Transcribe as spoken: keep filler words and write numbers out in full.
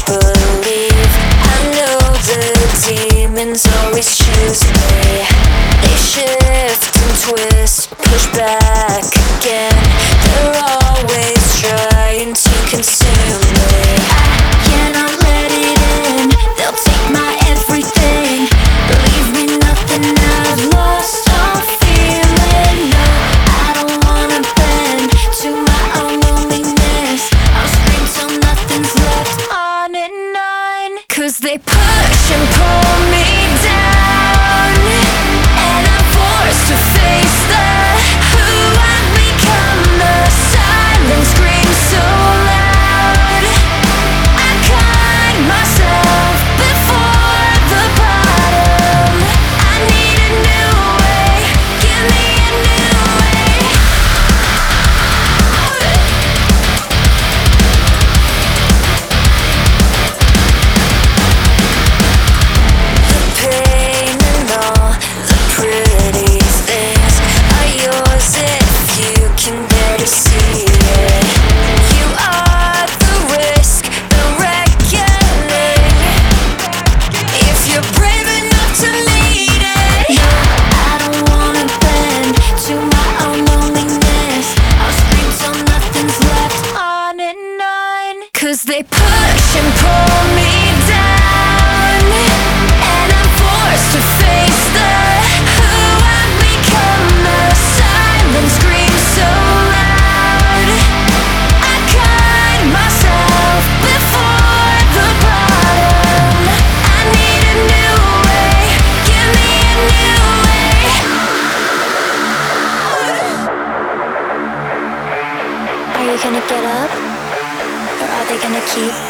believe. I know the demons always choose me. They shift and twist, push back again. They're always trying to consume me. I cannot let it in. They'll take my everything. Believe me, nothing I've lost. I'm feeling no. I don't wanna bend to my own loneliness. I'll scream till nothing's left on and on. Cause they push and pull me down, and I'm forced to face the who I've become. The silent scream so loud. I cut myself before the bottom. I need a new way. Give me a new way. The pain and all the pretty things are yours if you can bear to see it. You are the risk, the reckoning. If you're brave enough to lead it. No, I don't wanna bend to my own loneliness. I'll scream till nothing's left on and on. Cause they push and pull me down, and I'm forced to face the who I've become. The silent scream so loud. I cut myself before the bottom. I need a new way. Give me a new way. Are you gonna get up, or are they gonna keep